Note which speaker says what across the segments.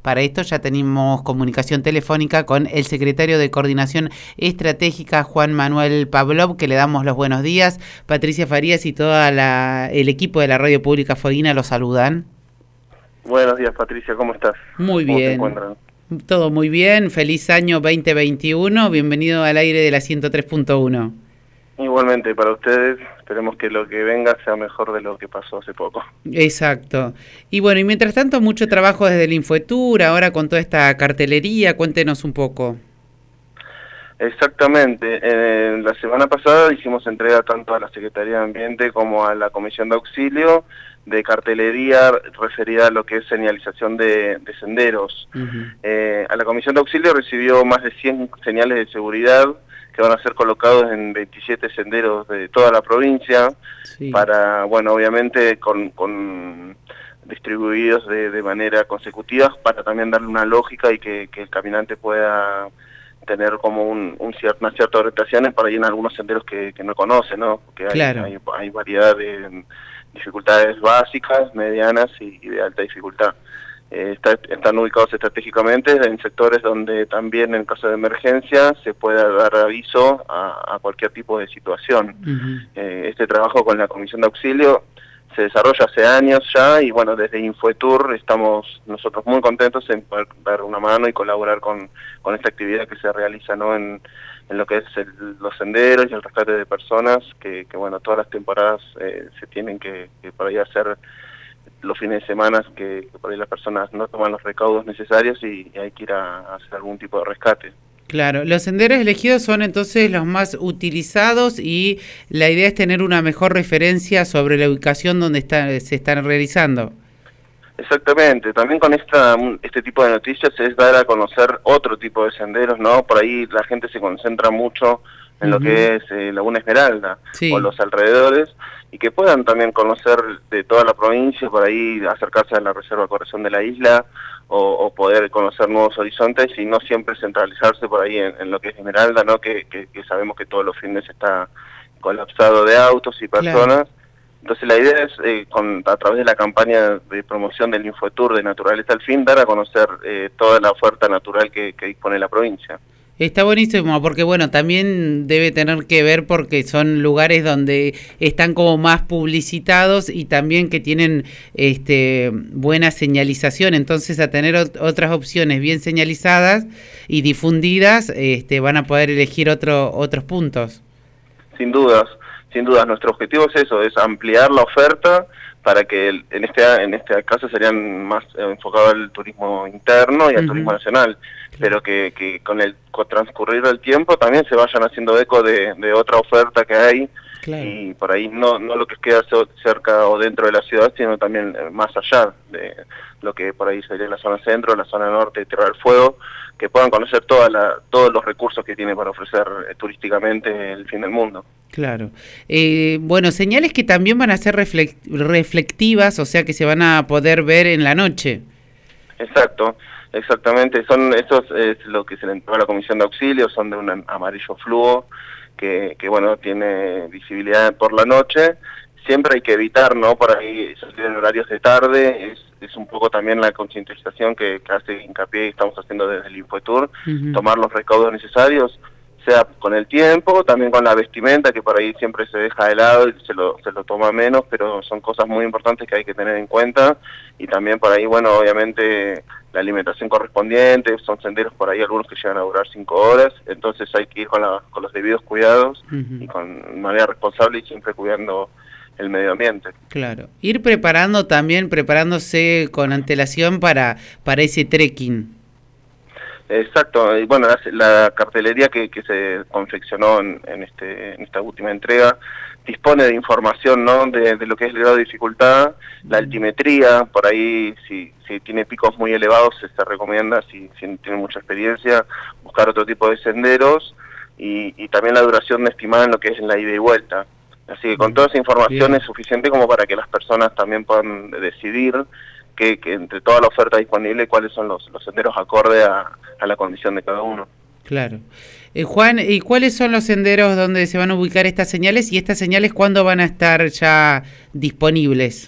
Speaker 1: Para esto ya tenemos comunicación telefónica con el secretario de Coordinación Estratégica, Juan Manuel Pavlov, que le damos los buenos días. Patricia Farías y todo el equipo de la Radio Pública Fueguina lo saludan.
Speaker 2: Buenos días, Patricia, ¿cómo estás?
Speaker 1: Muy
Speaker 2: ¿Cómo
Speaker 1: bien.
Speaker 2: se encuentran?
Speaker 1: Todo muy bien, feliz año 2021, bienvenido al aire de la 103.1.
Speaker 2: Igualmente para ustedes, esperemos que lo que venga sea mejor de lo que pasó hace poco.
Speaker 1: Exacto. Y bueno, y mientras tanto mucho trabajo desde el Infotur, ahora con toda esta cartelería, cuéntenos un poco.
Speaker 2: Exactamente, la semana pasada hicimos entrega tanto a la Secretaría de Ambiente como a la Comisión de Auxilio de cartelería referida a lo que es señalización de senderos. A la Comisión de Auxilio recibió más de 100 señales de seguridad que van a ser colocados en 27 senderos de toda la provincia, sí. Para, bueno, obviamente con distribuidos de manera consecutiva, para también darle una lógica y que el caminante pueda tener como una cierta orientación para ir en algunos senderos que no conoce, ¿no? Porque
Speaker 1: claro.
Speaker 2: hay variedad de dificultades básicas, medianas y de alta dificultad. Están ubicados estratégicamente en sectores donde también en caso de emergencia se pueda dar aviso a cualquier tipo de situación. Este trabajo con la Comisión de Auxilio se desarrolla hace años ya y bueno, desde Infotur estamos nosotros muy contentos en poder dar una mano y colaborar con esta actividad que se realiza, ¿no? en lo que es los senderos y el rescate de personas que bueno, todas las temporadas se tienen que por ahí hacer los fines de semana que por ahí las personas no toman los recaudos necesarios y hay que ir a hacer algún tipo de rescate.
Speaker 1: Claro, los senderos elegidos son entonces los más utilizados y la idea es tener una mejor referencia sobre la ubicación donde se están realizando.
Speaker 2: Exactamente, también con este tipo de noticias es dar a conocer otro tipo de senderos, ¿no? Por ahí la gente se concentra mucho en lo que es Laguna Esmeralda, sí, o los alrededores, y que puedan también conocer de toda la provincia, por ahí acercarse a la Reserva Corazón de la Isla, o poder conocer nuevos horizontes y no siempre centralizarse por ahí en lo que es Esmeralda, ¿no? Que sabemos que todos los fines está colapsado de autos y personas. Claro. Entonces la idea es, a través de la campaña de promoción del Infotur de Naturaleza al Fin, dar a conocer toda la oferta natural que dispone la provincia.
Speaker 1: Está buenísimo, porque bueno, también debe tener que ver porque son lugares donde están como más publicitados y también que tienen buena señalización, entonces a tener otras opciones bien señalizadas y difundidas, van a poder elegir otros puntos.
Speaker 2: Sin dudas, nuestro objetivo es eso, es ampliar la oferta para que en este caso serían más enfocados al turismo interno y al turismo nacional, pero que con el transcurrir del tiempo también se vayan haciendo eco de otra oferta que hay, claro. Y por ahí no lo que queda cerca o dentro de la ciudad, sino también más allá de lo que por ahí sería la zona centro, la zona norte, Tierra del Fuego, que puedan conocer todos los recursos que tiene para ofrecer turísticamente el fin del mundo.
Speaker 1: Claro. Bueno, señales que también van a ser reflectivas, o sea que se van a poder ver en la noche.
Speaker 2: Exactamente. Estos es lo que se le entregó a la Comisión de Auxilio, son de un amarillo fluo que bueno, tiene visibilidad por la noche. Siempre hay que evitar, ¿no? Por ahí salir en horarios de tarde, es un poco también la concientización que hace hincapié y estamos haciendo desde el Infotur, tomar los recaudos necesarios, sea con el tiempo, también con la vestimenta, que por ahí siempre se deja de lado y se lo toma menos, pero son cosas muy importantes que hay que tener en cuenta, y también por ahí, bueno, obviamente la alimentación correspondiente, son senderos por ahí algunos que llegan a durar 5 horas, entonces hay que ir con los debidos cuidados y con manera responsable y siempre cuidando el medio ambiente.
Speaker 1: Claro, ir preparándose con antelación para ese trekking.
Speaker 2: Exacto, y bueno, la cartelería que se confeccionó en esta última entrega dispone de información, ¿no? De lo que es el grado de dificultad, la altimetría, por ahí si tiene picos muy elevados se recomienda, si tiene mucha experiencia, buscar otro tipo de senderos y también la duración estimada en lo que es en la ida y vuelta. Así que con toda esa información es suficiente como para que las personas también puedan decidir que entre toda la oferta disponible cuáles son los senderos acorde a la condición de cada uno.
Speaker 1: Claro. Juan, ¿y cuáles son los senderos donde se van a ubicar estas señales y estas señales cuándo van a estar ya disponibles?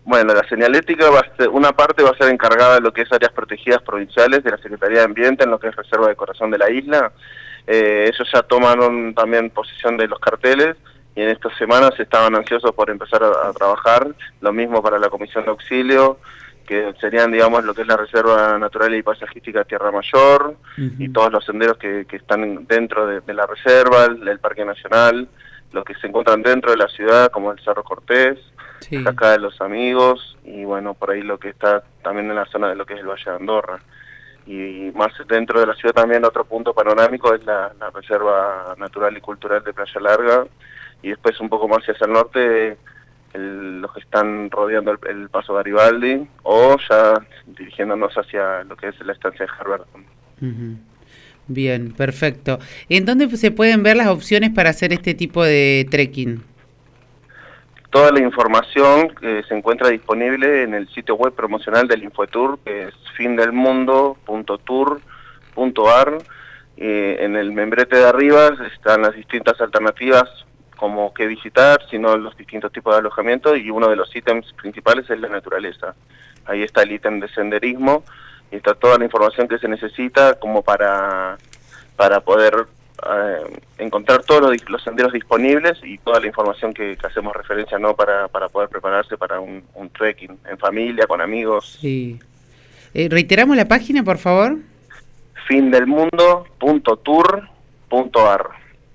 Speaker 2: Bueno, la señalética una parte va a ser encargada de lo que es áreas protegidas provinciales de la Secretaría de Ambiente, en lo que es Reserva de Corazón de la isla. Ellos ya tomaron también posesión de los carteles y en estas semanas estaban ansiosos por empezar a trabajar. Lo mismo para la Comisión de Auxilio, que serían, digamos, lo que es la Reserva Natural y Paisajística Tierra Mayor, y todos los senderos que están dentro de la reserva, el Parque Nacional, los que se encuentran dentro de la ciudad, como el Cerro Cortés,
Speaker 1: Sí.
Speaker 2: la Cascada de los Amigos, y bueno, por ahí lo que está también en la zona de lo que es el Valle de Andorra. Y más dentro de la ciudad también otro punto panorámico es la Reserva Natural y Cultural de Playa Larga, y después un poco más hacia el norte los que están rodeando el Paso Garibaldi, o ya dirigiéndonos hacia lo que es la estancia de Harvard.
Speaker 1: Bien, perfecto. ¿En dónde se pueden ver las opciones para hacer este tipo de trekking?
Speaker 2: Toda la información se encuentra disponible en el sitio web promocional del Infotour, que es findelmundo.tour.ar. En el membrete de arriba están las distintas alternativas como qué visitar, sino los distintos tipos de alojamiento, y uno de los ítems principales es la naturaleza. Ahí está el ítem de senderismo y está toda la información que se necesita como para poder encontrar todos los senderos disponibles y toda la información que hacemos referencia, ¿no? para poder prepararse para un trekking en familia, con amigos.
Speaker 1: Sí. ¿Reiteramos la página, por favor?
Speaker 2: findelmundo.tour.ar.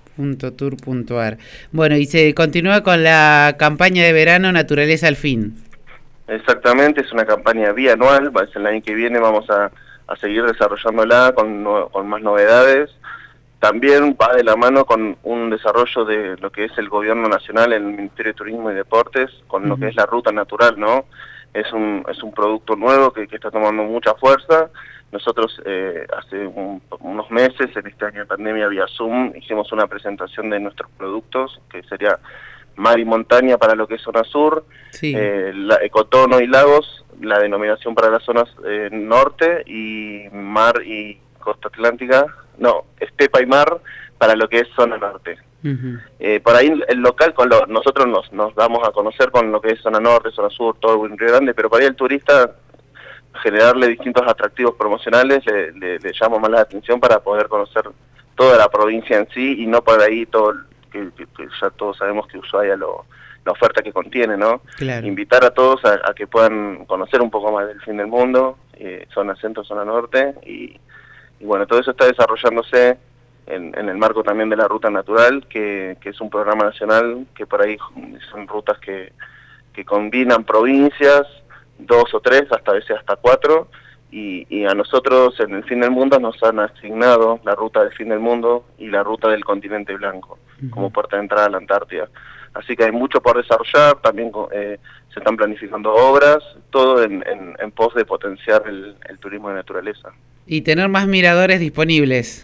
Speaker 1: .tour.ar. Bueno, y se continúa con la campaña de verano Naturaleza al Fin.
Speaker 2: Exactamente, es una campaña bianual. El año que viene vamos a seguir desarrollándola con más novedades. También va de la mano con un desarrollo de lo que es el Gobierno Nacional, el Ministerio de Turismo y Deportes, con lo que es la ruta natural, ¿no? Es un producto nuevo que está tomando mucha fuerza. Nosotros hace unos meses, en este año de pandemia, vía Zoom, hicimos una presentación de nuestros productos, que sería mar y montaña para lo que es zona sur,
Speaker 1: Sí.
Speaker 2: ecotono y lagos, la denominación para las zonas norte, y mar y costa atlántica, no, estepa y mar para lo que es zona norte. Por ahí el local, nosotros nos damos a conocer con lo que es zona norte, zona sur, todo el Río Grande, pero para ahí el turista, generarle distintos atractivos promocionales le llama más la atención para poder conocer toda la provincia en sí, y no por ahí todo que ya todos sabemos que Ushuaia la oferta que contiene, ¿no?
Speaker 1: Claro.
Speaker 2: Invitar a todos a que puedan conocer un poco más del fin del mundo, zona centro, zona norte, y bueno, todo eso está desarrollándose en el marco también de la Ruta Natural, que es un programa nacional que por ahí son rutas que combinan provincias, 2 o 3, hasta a veces hasta 4, y a nosotros en el Fin del Mundo nos han asignado la ruta del Fin del Mundo y la ruta del Continente Blanco como puerta de entrada a la Antártida. Así que hay mucho por desarrollar, también se están planificando obras, todo en pos de potenciar el turismo de naturaleza.
Speaker 1: Y tener más miradores disponibles.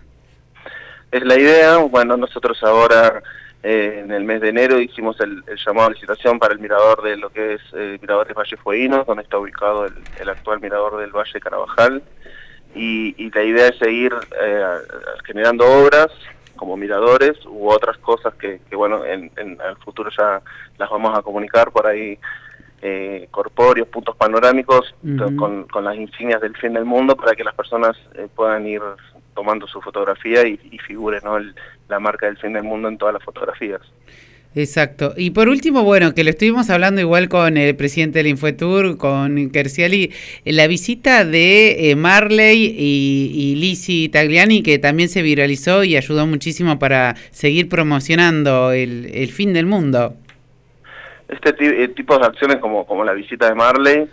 Speaker 2: Es la idea. Bueno, nosotros ahora en el mes de enero hicimos el llamado a licitación para el mirador de lo que es Miradores Valle Fueguinos, donde está ubicado el actual mirador del Valle Carabajal, y la idea es seguir generando obras como miradores u otras cosas que bueno, en el futuro ya las vamos a comunicar por ahí, corpóreos, puntos panorámicos con las insignias del fin del mundo, para que las personas puedan ir tomando su fotografía y figure, ¿no? La marca del fin del mundo en todas las fotografías.
Speaker 1: Exacto. Y por último, bueno, que lo estuvimos hablando igual con el presidente del Infotour, con Kerciali, la visita de Marley y Lizzy Tagliani, que también se viralizó y ayudó muchísimo para seguir promocionando el fin del mundo. Este
Speaker 2: tipo de acciones como la visita de Marley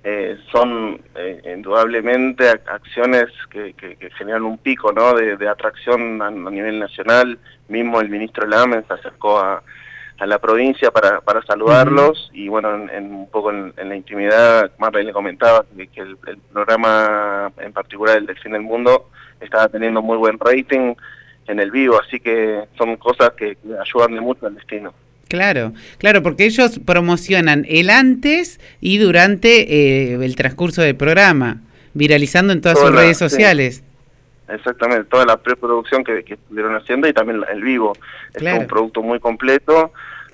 Speaker 2: son indudablemente acciones que generan un pico, ¿no? de atracción a nivel nacional. Mismo el ministro Lamen se acercó a la provincia para saludarlos, y bueno, un poco en la intimidad, Marley le comentaba que el programa en particular, el del Fin del Mundo, estaba teniendo muy buen rating en el vivo, así que son cosas que ayudan de mucho al destino.
Speaker 1: Claro, porque ellos promocionan el antes y durante el transcurso del programa, viralizando en todas sus redes sociales.
Speaker 2: Exactamente, toda la preproducción que estuvieron haciendo, y también el vivo. Claro. Es un producto muy completo,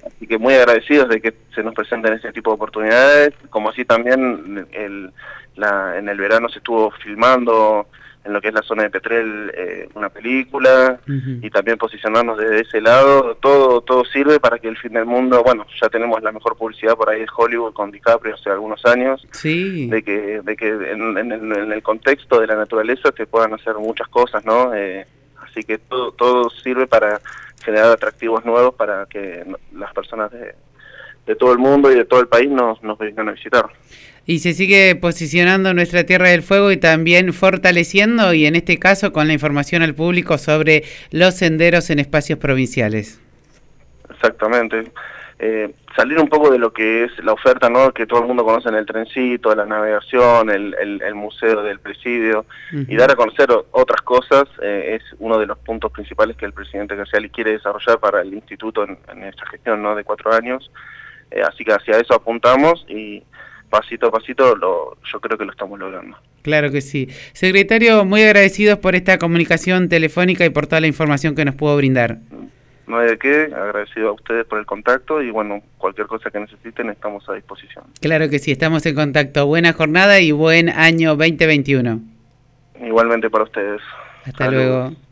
Speaker 2: Así que muy agradecidos de que se nos presenten ese tipo de oportunidades, como así también en el verano se estuvo filmando en lo que es la zona de Petrel una película, y también posicionarnos desde ese lado. Todo sirve para que el fin del mundo, bueno, ya tenemos la mejor publicidad por ahí de Hollywood con DiCaprio hace algunos años,
Speaker 1: sí,
Speaker 2: de que en el contexto de la naturaleza se puedan hacer muchas cosas, ¿no? Así que todo sirve para generar atractivos nuevos para que las personas de todo el mundo y de todo el país nos vengan a visitar.
Speaker 1: Y se sigue posicionando nuestra Tierra del Fuego y también fortaleciendo, y en este caso con la información al público sobre los senderos en espacios provinciales.
Speaker 2: Exactamente. Salir un poco de lo que es la oferta, ¿no? Que todo el mundo conoce en el trencito, la navegación, el museo del presidio, y dar a conocer otras cosas es uno de los puntos principales que el presidente Cassiali quiere desarrollar para el instituto en esta gestión, ¿no? De 4 años. Así que hacia eso apuntamos y pasito a pasito yo creo que lo estamos logrando.
Speaker 1: Claro que sí. Secretario, muy agradecidos por esta comunicación telefónica y por toda la información que nos pudo brindar.
Speaker 2: No hay de qué, agradecido a ustedes por el contacto y bueno, cualquier cosa que necesiten estamos a disposición.
Speaker 1: Claro que sí, estamos en contacto. Buena jornada y buen año 2021.
Speaker 2: Igualmente para ustedes.
Speaker 1: Hasta luego.